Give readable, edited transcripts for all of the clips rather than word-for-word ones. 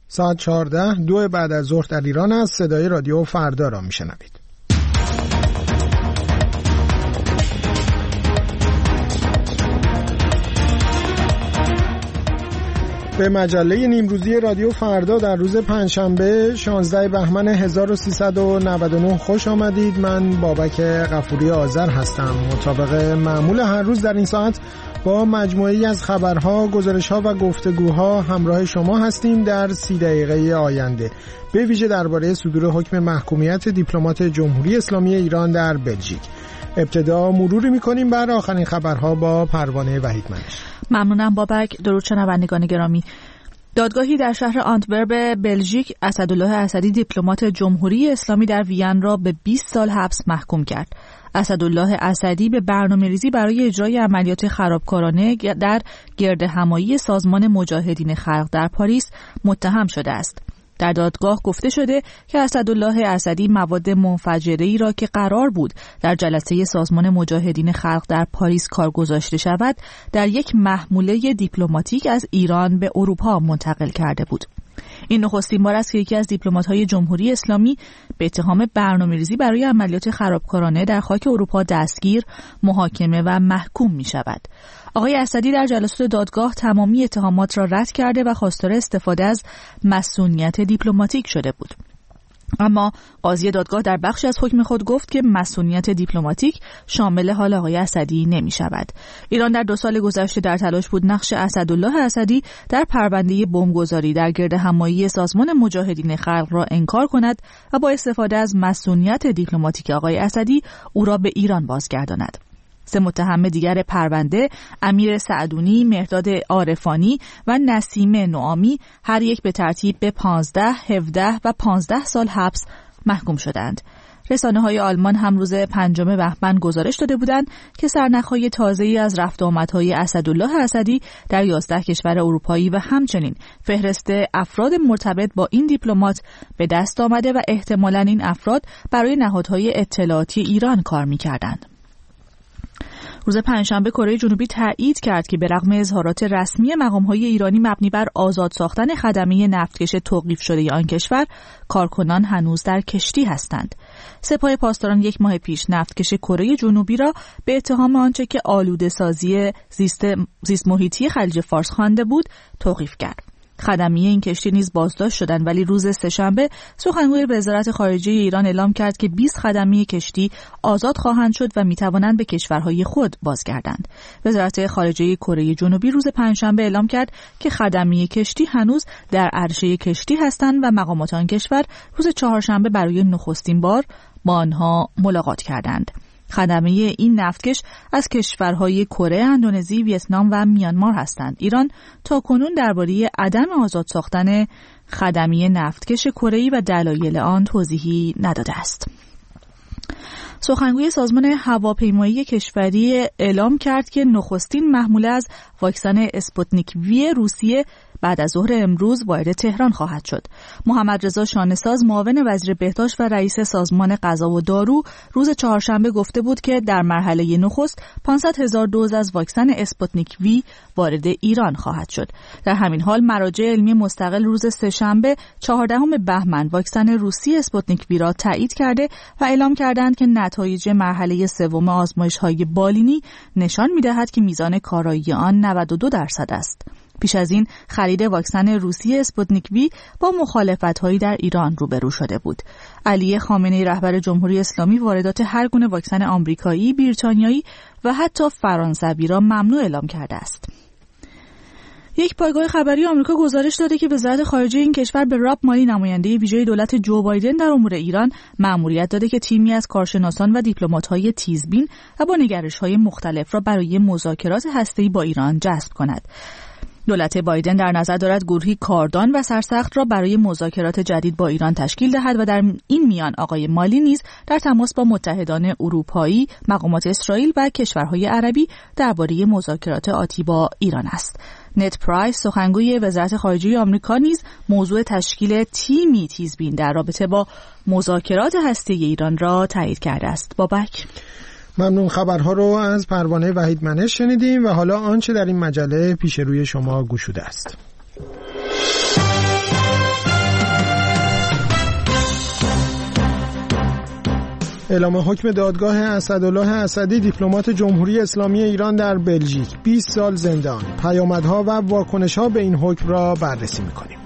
ساعت 14 2 بعد از ظهر در ایران است. صدای رادیو فردا را میشنوید. به مجله نیمروزی رادیو فردا در روز پنجشنبه 16 بهمن 1399 خوش آمدید. من بابک غفوری آذر هستم. مطابق معمول هر روز در این ساعت با مجموعه‌ای از خبرها، گزارش‌ها و گفتگوها همراه شما هستیم در 30 دقیقه آینده. به ویژه درباره صدور حکم محکومیت دیپلمات جمهوری اسلامی ایران در بلژیک. ابتدا مروری می‌کنیم بر آخرین خبرها با پروانه وحیدمنش. ممنونم بابک. درود شنوندگان گرامی. دادگاهی در شهر آنتورپ بلژیک اسدالله اسدی دیپلمات جمهوری اسلامی در وین را به 20 سال حبس محکوم کرد. اسدالله اسدی به برنامه‌ریزی برای اجرای عملیات خرابکارانه در گردهمایی سازمان مجاهدین خلق در پاریس متهم شده است. در دادگاه گفته شده که اسدالله اسدی مواد منفجره‌ای را که قرار بود در جلسه سازمان مجاهدین خلق در پاریس کار گذاشته شود در یک محموله دیپلماتیک از ایران به اروپا منتقل کرده بود. این نخستین بار است که یکی از دیپلمات‌های جمهوری اسلامی به اتهام برنامه‌ریزی برای عملیات خرابکارانه در خاک اروپا دستگیر، محاکمه و محکوم می‌شود. آقای اسدی در جلسات دادگاه تمامی اتهامات را رد کرده و خواستار استفاده از مصونیت دیپلماتیک شده بود. اما قاضی دادگاه در بخشی از حکم خود گفت که مصونیت دیپلماتیک شامل حال آقای اسدی نمی شود. ایران در 2 سال گذشته در تلاش بود نقش اسدالله اسدی در پرونده بمبگذاری در گردهمایی سازمان مجاهدین خلق را انکار کند و با استفاده از مصونیت دیپلماتیک آقای اسدی او را به ایران بازگرداند. 3 متهم دیگر پرونده، امیر سعدونی، مهرداد عارفانی و نسیم نعامی، هر یک به ترتیب به 15, 17 و 15 سال حبس محکوم شدند. رسانه‌های آلمان هم روز 5 بهمن گزارش داده بودند که سرنخ‌های تازه‌ای از رفت و آمدهای اسدالله اسدی در 11 کشور اروپایی و همچنین فهرست افراد مرتبط با این دیپلمات به دست آمده و احتمالاً این افراد برای نهادهای اطلاعاتی ایران کار می‌کردند. روز پنجشنبه کره جنوبی تایید کرد که به رغم اظهارات رسمی مقام‌های ایرانی مبنی بر آزاد ساختن خدمه نفتکش توقیف شده آن کشور، کارکنان هنوز در کشتی هستند. سپاه پاسداران 1 ماه پیش نفتکش کره جنوبی را به اتهام آنچه که آلوده‌سازی زیست محیطی خلیج فارس خوانده بود توقیف کرد. خدمه این کشتی نیز بازداشت شدند، ولی روز سه‌شنبه سخنگوی وزارت خارجه ایران اعلام کرد که 20 خدمه کشتی آزاد خواهند شد و میتوانند به کشورهای خود بازگردند. وزارت خارجه کره جنوبی روز پنجشنبه اعلام کرد که خدمه کشتی هنوز در عرشه کشتی هستند و مقامات آن کشور روز چهارشنبه برای نخستین بار با آنها ملاقات کردند. خدمه این نفتکش از کشورهای کره، اندونزی، ویتنام و میانمار هستند. ایران تاکنون درباره عدم آزاد ساختن خدمه نفتکش کره‌ای و دلایل آن توضیحی نداده است. سخنگوی سازمان هواپیمایی کشوری اعلام کرد که نخستین محموله از واکسن اسپوتنیک وی روسیه بعد از ظهر امروز وارد تهران خواهد شد. محمد رضا شانه‌ساز معاون وزیر بهداشت و رئیس سازمان غذا و دارو روز چهارشنبه گفته بود که در مرحله نخست 500,000 دوز از واکسن اسپوتنیک وی وارد ایران خواهد شد. در همین حال مراجع علمی مستقل روز سه‌شنبه 14 بهمن واکسن روسی اسپوتنیک وی را تایید کرده و اعلام کردند که نتایج مرحله سوم آزمایش‌های بالینی نشان می‌دهد که میزان کارایی آن 92% است. پیش از این خرید واکسن روسی اسپوتنیک وی با مخالفت‌هایی در ایران روبرو شده بود. علی خامنه‌ای رهبر جمهوری اسلامی واردات هر گونه واکسن آمریکایی، بریتانیایی و حتی فرانسوی را ممنوع اعلام کرده است. یک پایگاه خبری آمریکا گزارش داده که وزارت خارجه این کشور به راب مالی، نماینده ویژه دولت جو بایدن در امور ایران، مأموریت داده که تیمی از کارشناسان و دیپلمات‌های تیزبین و با نگرش‌های مختلف را برای مذاکرات هسته‌ای با ایران جذب کند. دولت بایدن در نظر دارد گروهی کاردان و سرسخت را برای مذاکرات جدید با ایران تشکیل دهد و در این میان آقای مالی نیز در تماس با متحدان اروپایی، مقامات اسرائیل و کشورهای عربی درباره مذاکرات آتی با ایران است. نت پرایس، سخنگوی وزارت خارجه آمریکا، نیز موضوع تشکیل تیمی تیزبین در رابطه با مذاکرات هسته‌ای ایران را تایید کرده است. بابک، ممنون. خبرها رو از پروانه وحیدمنش شنیدیم و حالا آنچه در این مجله پیش روی شما گشوده است. اعلام حکم دادگاه اسدالله اسدی دیپلمات جمهوری اسلامی ایران در بلژیک، 20 سال زندان. پیامدها و واکنش‌ها به این حکم را بررسی می‌کنیم.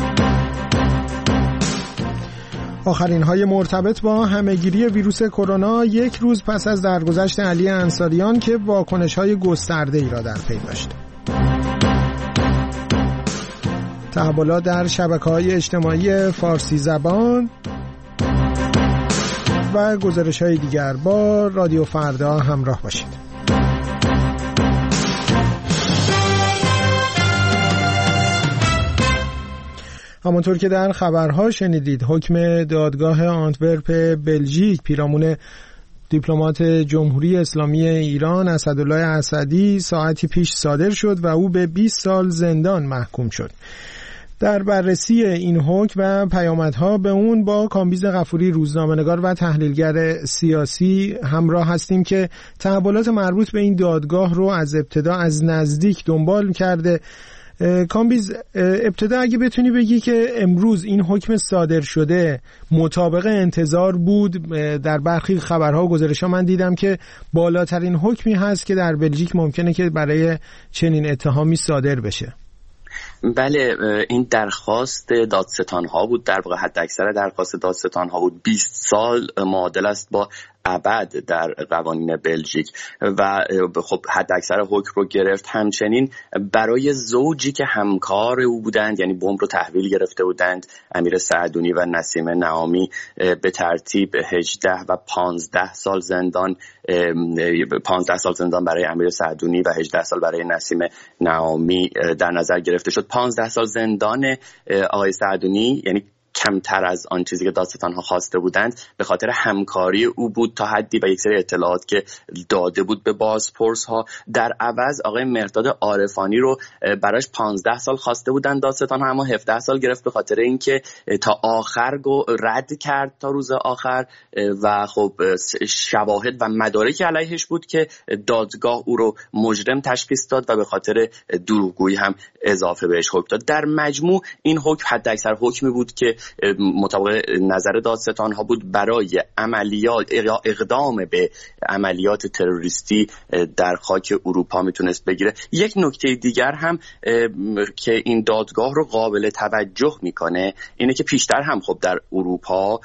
آخرین های مرتبط با همه‌گیری ویروس کرونا، یک روز پس از درگذشت علی انصاریان که واکنش‌های گسترده‌ای را در پی داشت. تحولات در شبکه‌های اجتماعی فارسی زبان و گزارش‌های دیگر. با رادیو فردا همراه باشید. همونطور که در خبرها شنیدید، حکم دادگاه آنتورپ بلژیک پیرامون دیپلمات جمهوری اسلامی ایران اسدالله اسدی ساعتی پیش صادر شد و او به 20 سال زندان محکوم شد. در بررسی این حکم و پیامدها به اون با کامبیز غفوری، روزنامه‌نگار و تحلیلگر سیاسی همراه هستیم که تحولات مربوط به این دادگاه رو از ابتدا از نزدیک دنبال کرده. کامبیز، ابتدا اگه بتونی بگی که امروز این حکم صادر شده مطابق انتظار بود؟ در برخی خبرها و گزارش‌ها من دیدم که بالاترین حکمی هست که در بلژیک ممکنه که برای چنین اتهامی صادر بشه. بله، این درخواست دادستان ها بود، در واقع حد اکثر درخواست دادستان ها بود. 20 سال معادل است با ابد در قوانین بلژیک و خب حد اکثر حکم رو گرفت. همچنین برای زوجی که همکار او بودند، یعنی بمب رو تحویل گرفته بودند، امیر سعدونی و نسیم نعامی، به ترتیب 18 و 15 سال زندان، 15 سال زندان برای امیر سعدونی و 18 سال برای نسیم نعامی در نظر گرفته شد. 15 سال زندان آقای سعدونی یعنی کمتر از آن چیزی که دادستان‌ها خواسته بودند، به خاطر همکاری او بود تا حدی و یک سری اطلاعات که داده بود به بازپرس‌ها. در عوض آقای مهرداد عارفانی رو براش 15 سال خواسته بودند دادستان‌ها، اما 17 سال گرفت به خاطر اینکه تا آخر رد کرد تا روز آخر و خب شواهد و مدارکی علیهش بود که دادگاه او رو مجرم تشخیص داد و به خاطر دروغگویی هم اضافه بهش حکم داد. در مجموع این حکم حداکثر حکمی بود که مطابق نظر دادستان ها بود برای عملیات اقدام به عملیات تروریستی در خاک اروپا میتونست بگیره. یک نکته دیگر هم که این دادگاه رو قابل توجه میکنه اینه که پیشتر هم خب در اروپا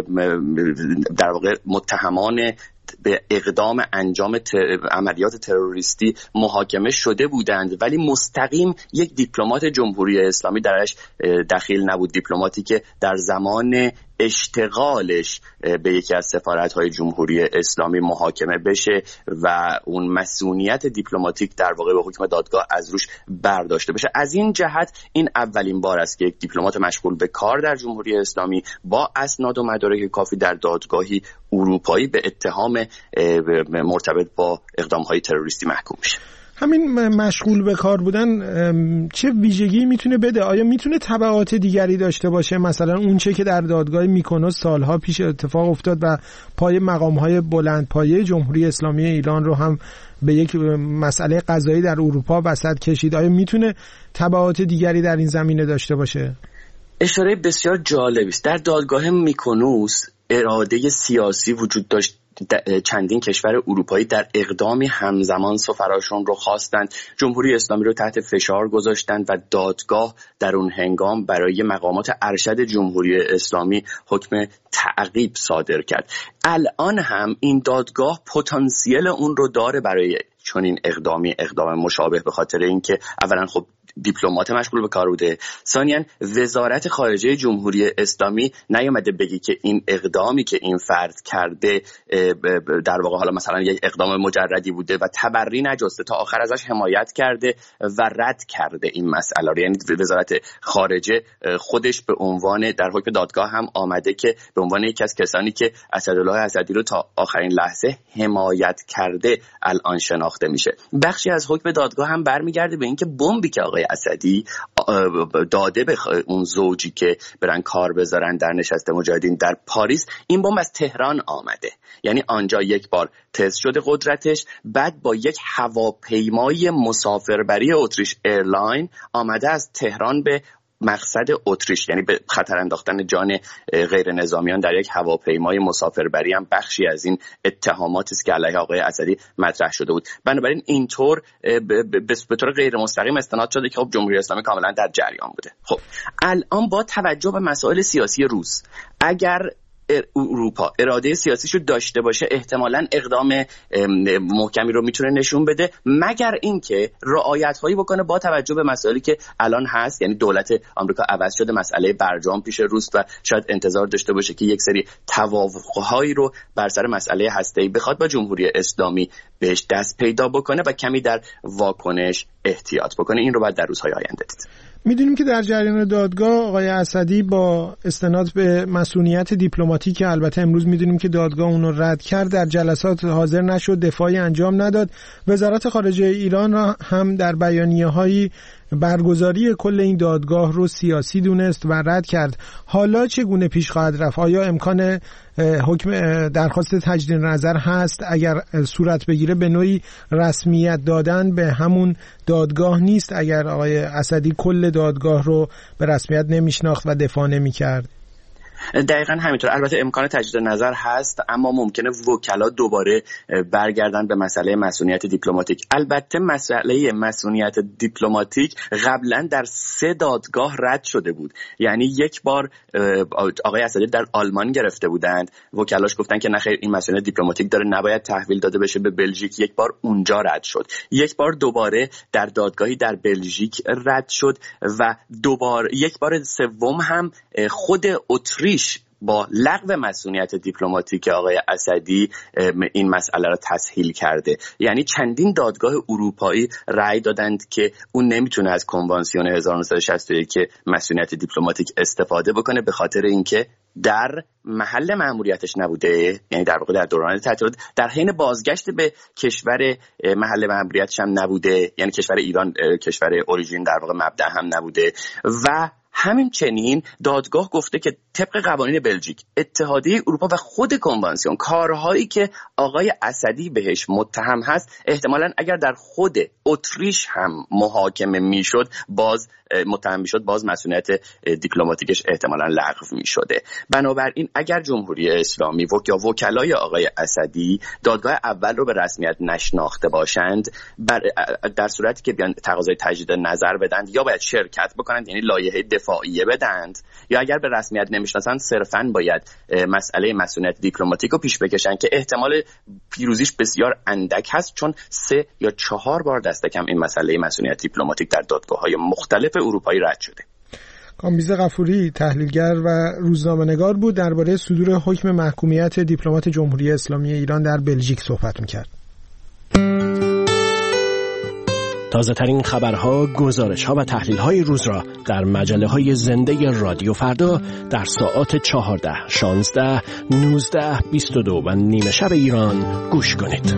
در واقع متهمان به اقدام انجام عملیات تروریستی محاکمه شده بودند، ولی مستقیم یک دیپلمات جمهوری اسلامی درش دخیل نبود. دیپلماتی که در زمان اشتغالش به یکی از سفارت‌های جمهوری اسلامی محاکمه بشه و اون مسئولیت دیپلماتیک در واقع به حکم دادگاه از روش برداشته بشه. از این جهت این اولین بار است که یک دیپلمات مشغول به کار در جمهوری اسلامی با اسناد و مدارک کافی در دادگاهی اروپایی به اتهام مرتبط با اقدام‌های تروریستی محکوم میشه. همین مشغول به کار بودن چه ویژگی میتونه بده؟ آیا میتونه تبعات دیگری داشته باشه؟ مثلا اون چه که در دادگاه میکنوس سالها پیش اتفاق افتاد و پای مقامهای بلندپایه جمهوری اسلامی ایران رو هم به یک مسئله قضایی در اروپا وسط کشید، آیا میتونه تبعات دیگری در این زمینه داشته باشه؟ اشاره بسیار جالبی است. در دادگاه میکنوس اراده سیاسی وجود داشت. چندین کشور اروپایی در اقدامی همزمان سفراشون رو خواستند، جمهوری اسلامی رو تحت فشار گذاشتند و دادگاه در اون هنگام برای مقامات ارشد جمهوری اسلامی حکم تعقیب صادر کرد. الان هم این دادگاه پتانسیل اون رو داره برای چنین اقدام مشابه، به خاطر اینکه اولا خب دیپلمات مشغول به کار بوده، ثانیاً وزارت خارجه جمهوری اسلامی نیامده بگی که این اقدامی که این فرد کرده در واقع حالا مثلا یک اقدام مجردی بوده و تبری نجسته، تا آخر ازش حمایت کرده و رد کرده این مسئله رو. یعنی وزارت خارجه خودش به عنوان در حکم دادگاه هم آمده که به عنوان یکی از کسانی که اسدالله اسدی رو تا آخرین لحظه حمایت کرده الان شناخته میشه. بخشی از حکم دادگاه هم برمیگرده به اینکه بمبی که آقای اسدی داده به اون زوجی که برن کار بذارن در نشست مجاهدین در پاریس، این بمب از تهران آمده. یعنی آنجا یک بار تست شده قدرتش، بعد با یک هواپیمای مسافربری اتریش ایرلاین آمده از تهران به مقصد اتریش، یعنی به خطر انداختن جان غیر نظامیان در یک هواپیمای مسافربری هم بخشی از این اتهاماتی است که علیه آقای اسدی مطرح شده بود. بنابراین اینطور به طور غیر مستقیم استناد شده که خب جمهوری اسلامی کاملا در جریان بوده. خب الان با توجه به مسائل سیاسی روس، اگر اروپا اراده سیاسیشو داشته باشه احتمالاً اقدام محکمی رو میتونه نشون بده، مگر اینکه رعایت‌هایی بکنه با توجه به مسائلی که الان هست. یعنی دولت آمریکا عوض شده، مسئله برجام پیش روس و شاید انتظار داشته باشه که یک سری توافق‌هایی رو بر سر مسئله هسته‌ای بخواد با جمهوری اسلامی بهش دست پیدا بکنه و کمی در واکنش احتیاط بکنه. این رو بعد در روزهای آینده دید. میدونیم که در جریان دادگاه آقای اسدی با استناد به مسئولیت دیپلماتیک، البته امروز میدونیم که دادگاه اون رو رد کرد، در جلسات حاضر نشد، دفاعی انجام نداد. وزارت خارجه ایران را هم در بیانیه‌هایی برگزاری کل این دادگاه رو سیاسی دونست و رد کرد. حالا چگونه پیش خواهد رفت؟ آیا امکان حکم درخواست تجدید نظر هست؟ اگر صورت بگیره به نوعی رسمیت دادن به همون دادگاه نیست اگر آقای اسدی کل دادگاه رو به رسمیت نمیشناخت و دفاع نمی‌کرد؟ دقیقاً همینطور. البته امکان تجدید نظر هست، اما ممکنه وکلا دوباره برگردن به مسئله مسئولیت دیپلماتیک. البته مسئله مسئولیت دیپلماتیک قبلا در 3 دادگاه رد شده بود. یعنی یک بار آقای اسدی در آلمان گرفته بودند، وکلاش گفتن که نخیر این مسئولیت دیپلماتیک داره، نباید تحویل داده بشه به بلژیک. یک بار اونجا رد شد. یک بار دوباره در دادگاهی در بلژیک رد شد و یک بار سوم هم خود اتریش با لغو مسئولیت دیپلماتیک آقای اسدی این مسئله را تسهیل کرده. یعنی چندین دادگاه اروپایی رأی دادند که اون نمیتونه از کنوانسیون 1961 که مسئولیت دیپلماتیک استفاده بکنه، به خاطر اینکه در محل مأموریتش نبوده، یعنی در واقع در دوران تعطیلات، در حین بازگشت به کشور محل مأموریتش هم نبوده، یعنی کشور ایران کشور اوریژین در واقع مبدأ هم نبوده. و همچنین دادگاه گفته که طبق قوانین بلژیک، اتحادیه اروپا و خود کنوانسیون، کارهایی که آقای اسدی بهش متهم هست احتمالاً اگر در خود اتریش هم محاکمه میشد، متهم میشد، باز مسئولیت دیپلماتیکش احتمالاً لغو میشده. بنابراین اگر جمهوری اسلامی یا وکلای آقای اسدی دادگاه اول رو به رسمیت نشناخته باشند، در صورتی که بیان تقاضای تجدید نظر بدند، یا باید شرکت بکنند، یعنی لایحه دفاعیه بدند، یا اگر به رسمیت نمیشناسن صرفاً باید مسئله مسئولیت دیپلماتیک رو پیش بکشن که احتمال پیروزیش بسیار اندک هست، چون 3 یا 4 بار دست کم این مسئله مسئولیت دیپلماتیک در دادگاه‌های مختلف اروپایی رد شده. کامبیز غفوری تحلیلگر و روزنامه‌نگار بود، درباره صدور حکم محکومیت دیپلمات جمهوری اسلامی ایران در بلژیک صحبت می‌کرد. تازه ترین خبرها، گزارش‌ها و تحلیل‌های روز را در مجله‌های زنده رادیو فردا در ساعات 14، 16، 19، 22 و نیمه شب ایران گوش کنید.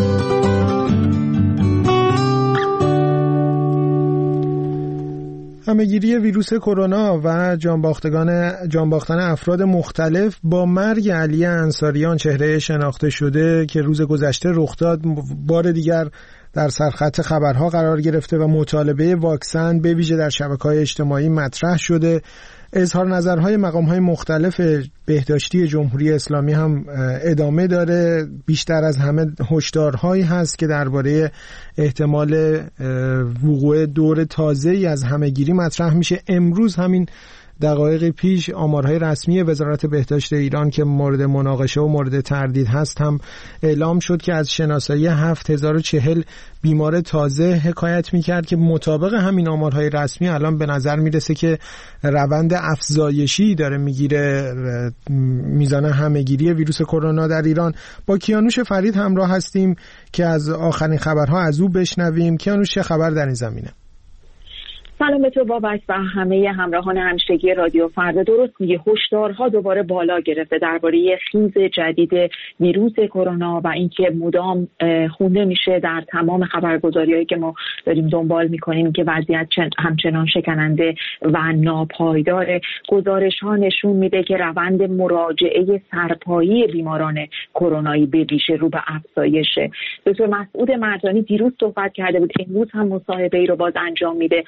همه‌گیری ویروس کرونا و جانباختن افراد مختلف با مرگ علی انصاریان، چهره شناخته شده که روز گذشته رخ داد، بار دیگر در سرخط خبرها قرار گرفته و مطالبه واکسن به ویژه در شبکه‌های اجتماعی مطرح شده. اظهار نظرهای مقام‌های مختلف بهداشتی جمهوری اسلامی هم ادامه داره. بیشتر از همه هشدارهایی هست که درباره احتمال وقوع دور تازه‌ای از همه‌گیری مطرح میشه. امروز همین دقایق پیش آمارهای رسمی وزارت بهداشت ایران که مورد مناقشه و مورد تردید هست هم اعلام شد که از شناسایی 7040 بیمار تازه حکایت میکرد که مطابق همین آمارهای رسمی الان به نظر میرسه که روند افزایشی داره میگیره میزان همه‌گیری ویروس کرونا در ایران. با کیانوش فرید همراه هستیم که از آخرین خبرها از او بشنویم. کیانوش، چه خبر در این زمینه؟ سلام به تو بابک و همه همراهان همیشگی رادیو فردا. درست میگه، هشدارها دوباره بالا گرفته درباره خیز جدید ویروس کرونا و اینکه مدام خونده میشه در تمام خبرگزاریایی که ما داریم دنبال میکنیم که وضعیت همچنان شکننده و ناپایداره. گزارش‌ها نشون میده که روند مراجعه سرپایی بیماران کرونایی به ویژه رو به افزایشه. دکتر مسعود مرزانی دیروز صحبت کرده بود، امروز هم مصاحبه‌ای رو باز انجام میده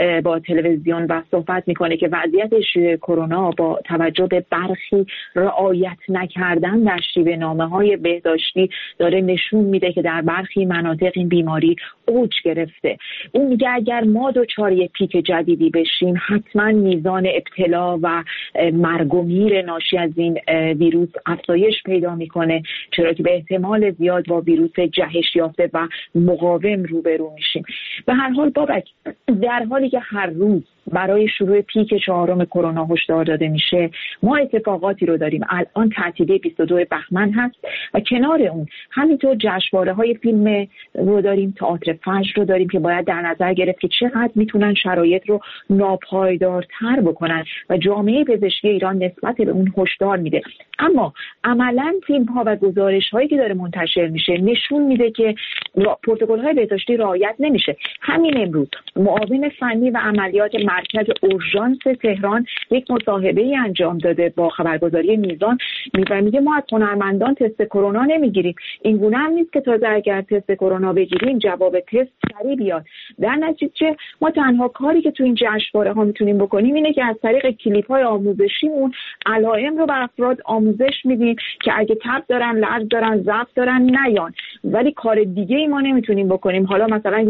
با تلویزیون و صحبت میکنه که وضعیت شیوع کرونا با توجه به برخی رعایت نکردن در شیوه نامه‌های بهداشتی داره نشون میده که در برخی مناطق این بیماری اوج گرفته. اون میگه اگر ما دچار یک پیک جدیدی بشیم حتما میزان ابتلا و مرگ و میر ناشی از این ویروس افزایش پیدا میکنه، چرا که به احتمال زیاد با ویروس جهش یافته و مقاوم روبرو میشیم. به هر حال بابک، در حالی که هر روز برای شروع پیک 4 کرونا هشدار داده میشه، ما اتفاقاتی رو داریم. الان تعطیلی 22 بهمن هست و کنار اون همینطور جشنواره‌های فیلم رو داریم، تئاتر فجر رو داریم که باید در نظر گرفت که چقدر میتونن شرایط رو ناپایدارتر بکنن و جامعه پزشکی ایران نسبت به اون هشدار میده. اما عملاً فیلم‌ها و گزارش‌هایی که داره منتشر میشه نشون میده که پروتکل‌های بهداشتی رعایت نمیشه. همین امروز معاون فنی و عملیات مرکز اورژانس تهران یک مصاحبه‌ای انجام داده با خبرگزاری میزان، میگه ما از هنرمندان تست کرونا نمیگیریم. این گونه هم نیست که تازه اگر تست کرونا بگیریم جواب تست سریع بیاد. در نتیجه ما تنها کاری که تو این جشنواره‌ها میتونیم بکنیم اینه که از طریق کلیپ‌های آموزشیمون علائم رو بر افراد آموزش میدیم که اگه تب دارن، لرز دارن، ضعف دارن نیان. ولی کار دیگه ای ما نمیتونیم بکنیم. حالا مثلا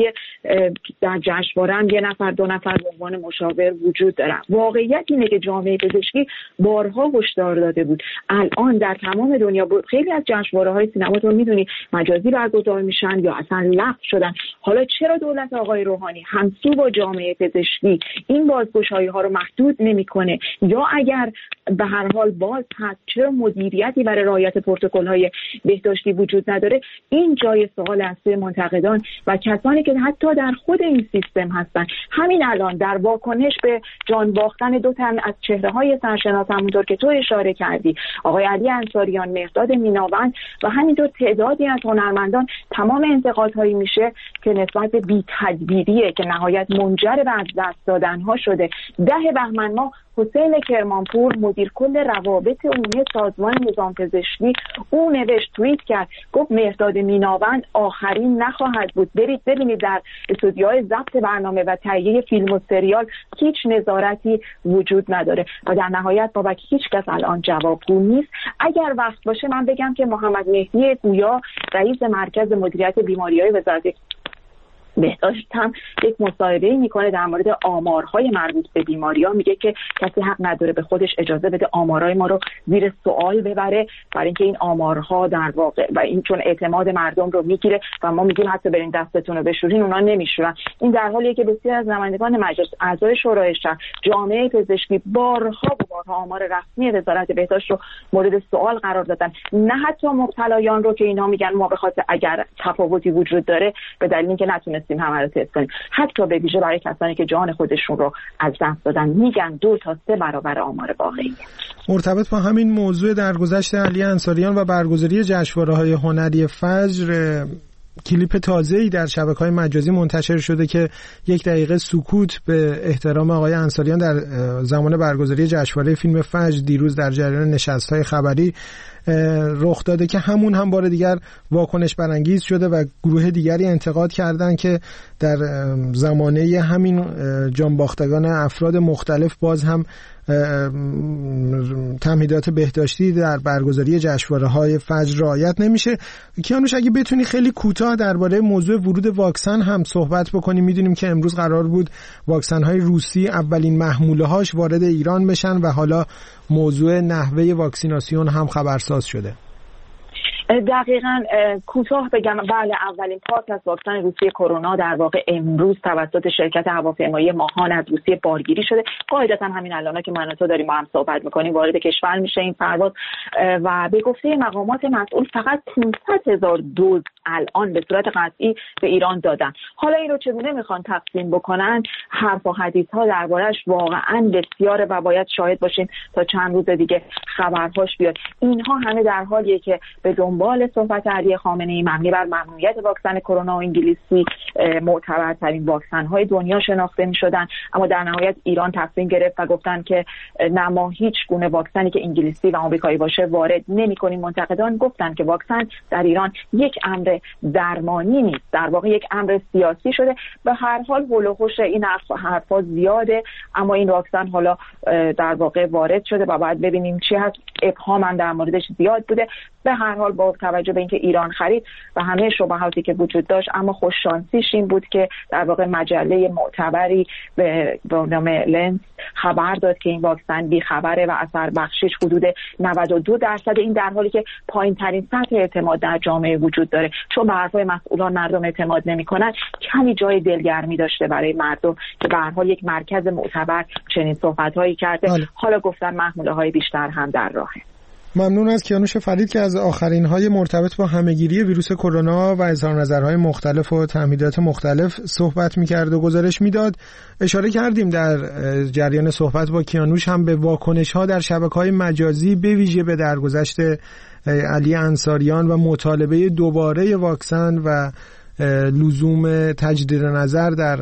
در جشنواره هم 1 نفر 2 نفر به عنوان مشاور وجود دارن. واقعیت اینه که جامعه پزشکی بارها هشدار داده بود. الان در تمام دنیا خیلی از جشنواره‌های سینما تو میدونی مجازی برگزار میشن یا اصلا لغو شدن. حالا چرا دولت آقای روحانی همسو با جامعه پزشکی این بازگشایی‌ها رو محدود نمیکنه؟ یا اگر به هر حال باز هست چرا مدیریتی برای رعایت پروتکل‌های بهداشتی وجود نداره؟ این جای سوال است منتقدان و کسانی که حتی در خود این سیستم هستن. همین الان در واکنش به جان باختن 2 تن از چهره‌های سرشناس همونطور که تو اشاره کردی، آقای علی انصاریان، مهرداد میناوند و همینطور تعدادی از هنرمندان، تمام انتقادهایی میشه که نسبت به بی‌تدبیریه که نهایت منجر به از دست دادن‌ها شده. 10 بهمن ماه حسین کرمانپور مدیر کل روابط عمومی سازمان نظام پزشکی او نوشت، توییت کرد، گفت مهرداد میناوند آخرین نخواهد بود. برید ببینید در استودیوهای ضبط برنامه و تهیه فیلم و سریال هیچ نظارتی وجود نداره. و در نهایت بابک هیچ کس الان جوابگو نیست. اگر وقت باشه من بگم که محمد مهدی گویا رئیس مرکز مدیریت بیماری‌های وزارت بهداشت هم یک مصاحبه‌ای میکنه در مورد آمارهای مربوط به بیماری‌ها. میگه که کسی حق نداره به خودش اجازه بده آمارهای ما رو زیر سوال ببره، برای اینکه این آمارها در واقع و این چون اعتماد مردم رو میگیره و ما میگیم حتی برین دستتون رو بشورین، اونا نمیشورن. این در حالیه که بسیار از نمایندگان مجلس، اعضای شورای شهر، جامعه پزشکی بارها آمار رسمی وزارت بهداشت رو مورد سوال قرار دادن. نه حتی مبتلایان رو که اینا میگن ما بخاطر اگر تفاوتی وجود داره به دلیل اینکه نتونستیم همه رو تست کنیم، حتی به ویژه برای کسانی که جان خودشون رو از دست دادن میگن 2 تا 3 برابر آمار واقعی. مرتبط با همین موضوع درگذشت علی انصاریان و برگزاری جشنواره‌های هنری فجر، کلیپ تازه‌ای در شبکه‌های مجازی منتشر شده که 1 دقیقه سکوت به احترام آقای انصاریان در زمان برگزاری جشنواره فیلم فجر دیروز در جریان نشست‌های خبری رخ داده که همون هم بار دیگر واکنش برانگیز شده و گروه دیگری انتقاد کردند که در زمانه همین جانباختگان افراد مختلف باز هم تمهیدات بهداشتی در برگزاری جشنواره‌های فجر رعایت نمیشه. کیانوش اگه بتونی خیلی کوتاه درباره موضوع ورود واکسن هم صحبت بکنیم. میدونیم که امروز قرار بود واکسن‌های روسی اولین محموله‌هاش وارد ایران بشن و حالا موضوع نحوه واکسیناسیون هم خبرساز شده. دقیقاً کوتاه بگم، بله اولین پارت از واکسن روسیه کرونا در واقع امروز توسط شرکت هواپیمایی ماهان از روسیه بارگیری شده. قاعدتاً همین الان که من و تو داریم با هم صحبت می‌کنیم وارد کشور میشه این پرواز و به گفته مقامات مسئول فقط 500,000 دوز الان به صورت قطعی به ایران دادن. حالا این رو چگونه میخوان تقسیم بکنن، حرف و حدیث‌ها درباره‌اش واقعاً بسیاره و باید شاهد باشیم تا چند روز دیگه خبرهاش بیاد. اینها همه در حالیه که به دنبال صحبت علی خامنه‌ای مبنی بر ممنوعیت واکسن کرونا و انگلیسی معتبرترین واکسن‌های دنیا شناخته می‌شدن، اما در نهایت ایران تصمیم گرفت و گفتن که نه، ما هیچ گونه واکسنی که انگلیسی و آمریکایی باشه وارد نمی‌کنیم. منتقدان گفتن که واکسن در ایران یک امر امر درمانی نیست، در واقع یک امر سیاسی شده. به هر حال هول و هوش این حرفا زیاده، اما این واکسن حالا در واقع وارد شده و باید ببینیم چی هست. ابهام هم در موردش زیاد بوده. به هر حال با توجه به اینکه ایران خرید و همه شبهاتی که وجود داشت، اما خوش شانسیش این بود که در واقع مجله معتبری به نام لنس خبر داد که این واکسن بی‌خبره و اثر بخشش حدود 92%. این در حالی که پایین‌ترین سطح اعتماد در جامعه وجود داره، چون به حرفای مسئولان مردم اعتماد نمی‌کنن. کمی جای دلگرمی داشته برای مردم که به هر حال یک مرکز معتبر چنین صحبت‌هایی کرده. حالا گفتن محموله‌های بیشتر هم در راهه. ممنون از کیانوش فرید که از آخرین‌های مرتبط با همه‌گیری ویروس کرونا و اظهار نظرهای مختلف و تعمیدات مختلف صحبت می‌کرد و گزارش میداد. اشاره کردیم در جریان صحبت با کیانوش هم به واکنش‌ها در شبکه‌های مجازی، به ویژه به درگذشت علی انصاریان و مطالبه دوباره واکسن و لزوم تجدید نظر در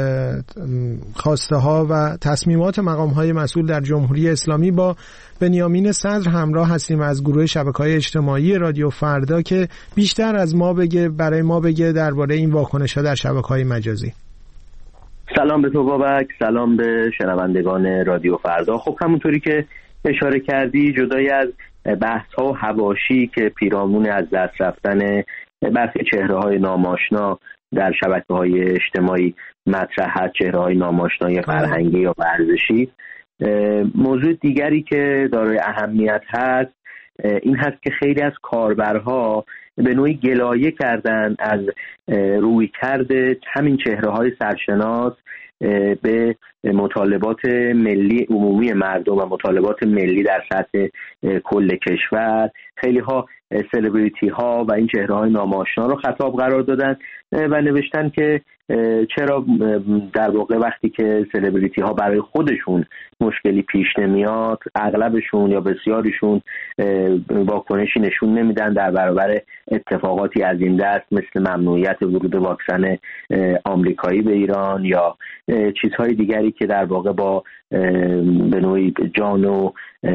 خواسته ها و تصمیمات مقام های مسئول در جمهوری اسلامی با بنیامین صدر همراه هستیم از گروه شبکه‌های اجتماعی رادیو فردا که بیشتر از ما بگه، برای ما بگه درباره این واکنش ها در شبکه‌های مجازی. سلام به تو بابک، سلام به شنوندگان رادیو فردا. خب همونطوری که اشاره کردی، جدای از بحث ها و حواشی که پیرامون از دست رفتن برخی چهره‌های ناماشنا در شبکه‌های اجتماعی مطرح هست، چهره‌های ناماشنای فرهنگی یا ورزشی، موضوع دیگری که دارای اهمیت هست این هست که خیلی از کاربرها به نوعی گلایه کردن از رویکرد همین چهره‌های سرشناس به مطالبات ملی عمومی مردم و مطالبات ملی در سطح کل کشور. خیلی ها سلبریتی ها و این چهره های ناماشنا رو خطاب قرار دادن و نوشتن که چرا در واقع وقتی که سلبریتی ها برای خودشون مشکلی پیش نمیاد، اغلبشون یا بسیاریشون واکنشی نشون نمیدن در برابر اتفاقاتی از این دست مثل ممنوعیت ورود واکسن آمریکایی به ایران یا چیزهای دیگری که در واقع با به نوعی جان و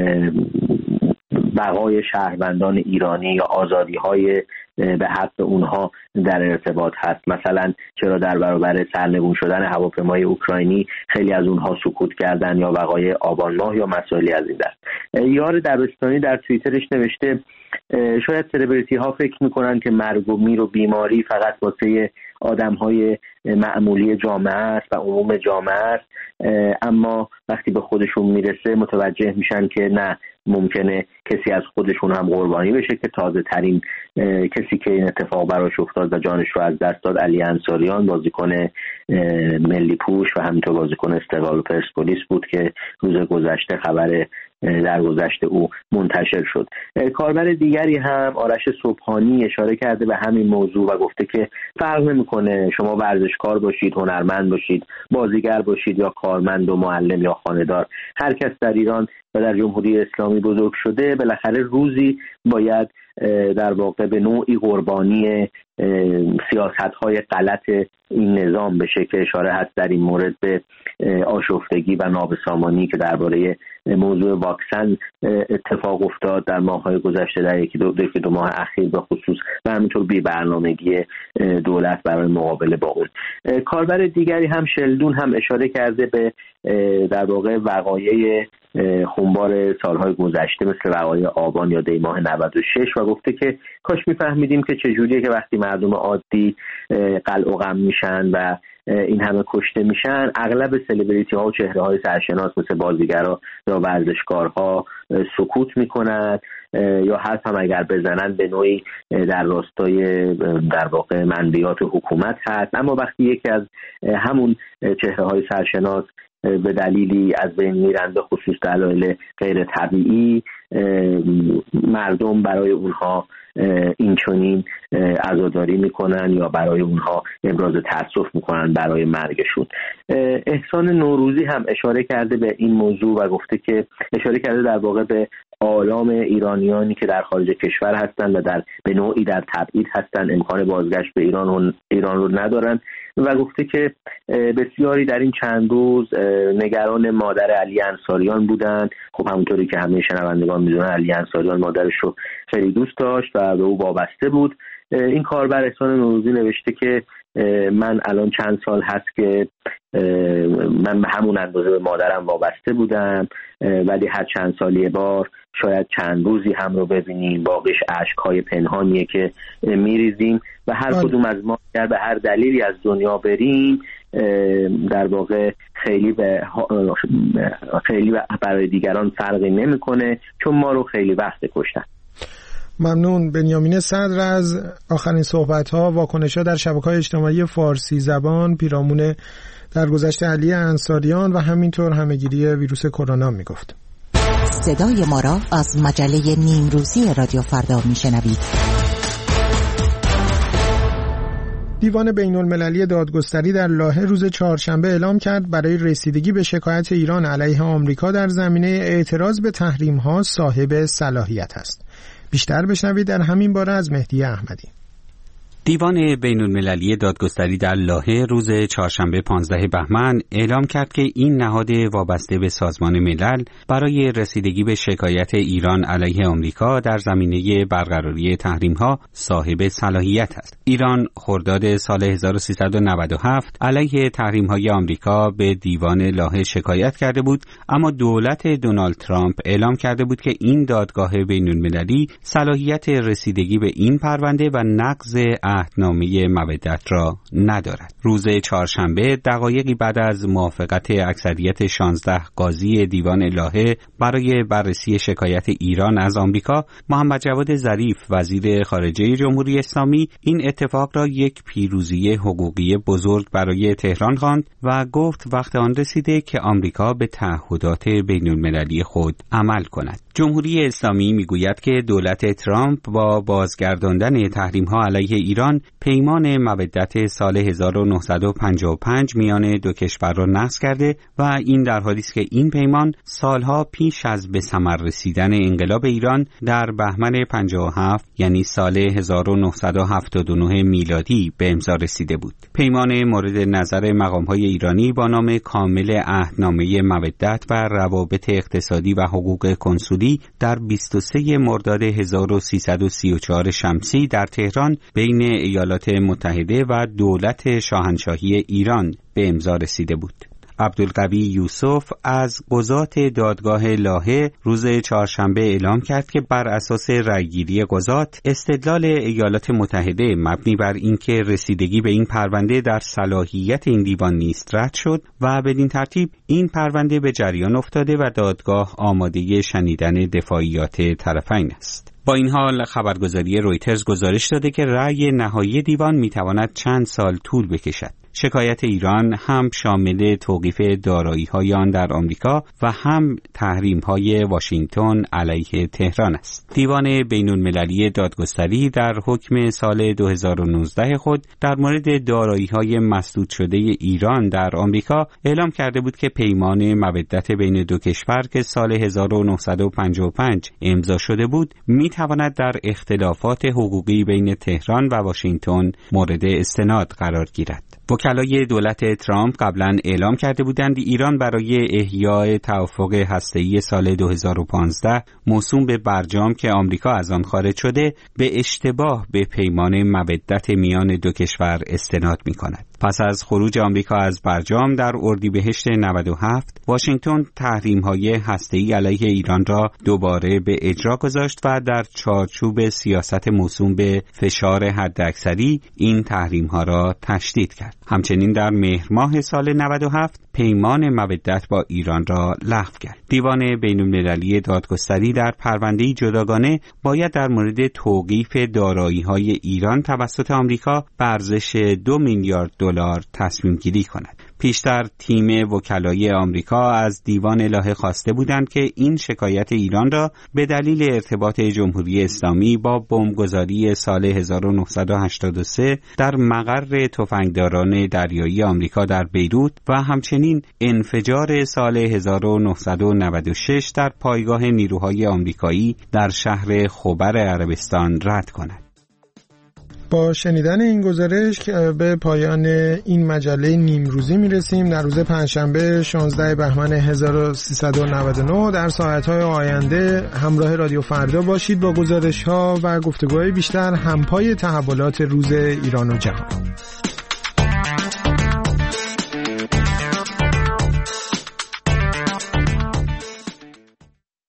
بقای شهروندان ایرانی یا آزادی‌های به حق اونها در ارتباط هست. مثلا چرا در برابر سرنگون شدن هواپیمای اوکراینی خیلی از اونها سکوت کردن یا بقای آبان ماه یا مسائلی از این دست. یار دبستانی در توییترش نوشته شاید سلبریتی ها فکر میکنن که مرگ و میر و بیماری فقط واسه آدم‌های معمولی جامعه است و عموم جامعه است، اما وقتی به خودشون میرسه متوجه میشن که نه، ممکنه کسی از خودشون هم قربانی بشه که تازه ترین کسی که این اتفاق براش افتاد و جانش رو از دست داد علی انصاریان، بازیکن ملی پوش و همینطور بازیکن استقلال و پرسپولیس بود که روز گذشته خبر درگذشت او منتشر شد. کاربر دیگری هم آرش صبحانی اشاره کرده به همین موضوع و گفته که فرق نمیکنه شما ورزشکار باشید، هنرمند باشید، بازیگر باشید یا کارمند و معلم یا خانه‌دار، هر کس در ایران و در جمهوری اسلامی بزرگ شده بالاخره روزی باید در واقع به نوعی قربانی سیاست‌های غلط این نظام بشه که اشاره هست در این مورد به آشفتگی و نابسامانی که درباره موضوع واکسن اتفاق افتاد در ماه‌های گذشته، در یکی دو ماه اخیر به خصوص، و همینطور بی‌برنامگی دولت برای مقابله با اون. کاربر دیگری هم شلدون هم اشاره کرده به در واقع وقایع خونبار سالهای گذشته مثل وقایع آبان یا دی ماه 96 و گفته که کاش میفهمیدیم که چجوریه که وقتی مردم عادی قلع و قم میشن و این همه کشته میشن، اغلب سلبریتی ها و چهره های سرشناس مثل بازیگرها یا ورزشکارها سکوت میکنن یا حرف هم اگر بزنن به نوعی در راستای در واقع منبعات حکومت هست. اما وقتی یکی از همون چهره های سرشناس به دلیلی از بین میرن، به خصوص دلایل غیر طبیعی، مردم برای اونها این چنین عزاداری میکنن یا برای اونها ابراز تأسف میکنن برای مرگشون. احسان نوروزی هم اشاره کرده به این موضوع و گفته که اشاره کرده در واقع به آلام ایرانیانی که در خارج کشور هستند و به نوعی در تبعید هستند، امکان بازگشت به ایران رو ندارن و گفته که بسیاری در این چند روز نگران مادر علی انصاریان بودند. خب همونطوری که همه شنوندگان میدونن علی انصاریان مادرش رو خیلی دوست داشت و به او وابسته بود این کاربر احسان نوروزی نوشته که من الان چند سال هست که من به همون اندازه به مادرم وابسته بودم، ولی هر چند سال یه بار شاید چند روزی هم رو ببینیم، باقیش اشک‌های پنهانیه که میریزیم و هر کدوم از ما اگر به هر دلیلی از دنیا بریم در واقع خیلی برای دیگران فرقی نمیکنه، چون ما رو خیلی وقت کشتن. ممنون. بنیامین صدر از آخرین صحبت‌ها، واکنش‌ها در شبکه‌های اجتماعی فارسی زبان پیرامون درگذشت علی انصاریان و همینطور همه‌گیری ویروس کرونا میگفت. صدای ما را از مجله نیمروزی رادیو فردا میشنوید. دیوان بین‌المللی دادگستری در لاهه روز چهارشنبه اعلام کرد برای رسیدگی به شکایت ایران علیه آمریکا در زمینه اعتراض به تحریم‌ها صاحب صلاحیت است. بیشتر بشنوید در همین باره از مهدی احمدی. دیوان بین‌المللی دادگستری در لاهه روز چهارشنبه 15 بهمن اعلام کرد که این نهاد وابسته به سازمان ملل برای رسیدگی به شکایت ایران علیه آمریکا در زمینه برقراری تحریم‌ها صاحب صلاحیت است. ایران خرداد سال 1397 علیه تحریم‌های آمریکا به دیوان لاهه شکایت کرده بود، اما دولت دونالد ترامپ اعلام کرده بود که این دادگاه بین‌المللی صلاحیت رسیدگی به این پرونده و نقض عهدنامه مودت را ندارد. روز چهارشنبه دقایقی بعد از موافقت اکثریت 16 قاضی دیوان لاهه برای بررسی شکایت ایران از آمریکا، محمد جواد ظریف وزیر خارجه جمهوری اسلامی این اتفاق را یک پیروزی حقوقی بزرگ برای تهران خواند و گفت وقت آن رسیده که آمریکا به تعهدات بین‌المللی خود عمل کند. جمهوری اسلامی میگوید که دولت ترامپ با بازگرداندن تحریم‌ها علیه ایران پیمان مودت سال 1955 میان دو کشور را نقض کرده و این در حالی است که این پیمان سالها پیش از به ثمر رسیدن انقلاب ایران در بهمن 57 یعنی سال 1979 میلادی به امضا رسیده بود. پیمان مورد نظر مقام‌های ایرانی با نام کامل عهدنامه مودت و روابط اقتصادی و حقوق کنسولی در 23 مرداد 1334 شمسی در تهران بین ایالات متحده و دولت شاهنشاهی ایران به امضا رسیده بود. عبدالقوی یوسف از قضات دادگاه لاهه روز چهارشنبه اعلام کرد که بر اساس رأیگیری قضات استدلال ایالات متحده مبنی بر اینکه رسیدگی به این پرونده در صلاحیت این دیوان نیست رد شد و بدین ترتیب این پرونده به جریان افتاده و دادگاه آماده شنیدن دفاعیات طرفین است. با این حال خبرگزاری رویترز گزارش داده که رأی نهایی دیوان میتواند چند سال طول بکشد. شکایت ایران هم شامل توقیف دارایی‌های آن در آمریکا و هم تحریم‌های واشنگتن علیه تهران است. دیوان بین‌المللی دادگستری در حکم سال 2019 خود در مورد دارایی‌های مسدود شده ایران در آمریکا اعلام کرده بود که پیمان مودت بین دو کشور که سال 1955 امضا شده بود می‌تواند در اختلافات حقوقی بین تهران و واشنگتن مورد استناد قرار گیرد. وکلای دولت ترامپ قبلا اعلام کرده بودند ایران برای احیای توافق هسته‌ای سال 2015 موسوم به برجام که آمریکا از آن خارج شده به اشتباه به پیمان مودت میان دو کشور استناد می‌کند. پس از خروج آمریکا از برجام در اردیبهشت 97 واشنگتن تحریم‌های هسته‌ای علیه ایران را دوباره به اجرا گذاشت و در چارچوب سیاست موسوم به فشار حداکثری این تحریم‌ها را تشدید کرد. همچنین در مهر ماه سال 97 پیمان مودت با ایران را لغو کرد. دیوان بین‌المللی دادگستری در پرونده‌ای جداگانه باید در مورد توقیف دارایی‌های ایران توسط آمریکا به ارزش 2 میلیارد دلار تصمیم گیری کند. پیشتر تیم وکلای آمریکا از دیوان لاهه خواسته بودند که این شکایت ایران را به دلیل ارتباط جمهوری اسلامی با بمبگذاری سال 1983 در مقر تفنگداران دریایی آمریکا در بیروت و همچنین انفجار سال 1996 در پایگاه نیروهای آمریکایی در شهر خبر عربستان رد کند. با شنیدن این گزارش به پایان این مجله نیمروزی میرسیم. در روز پنجشنبه 16 بهمن 1399 در ساعت‌های آینده همراه رادیو فردا باشید با گزارش‌ها و گفتگوهای بیشتر همپای تحولات روز ایران و جهان.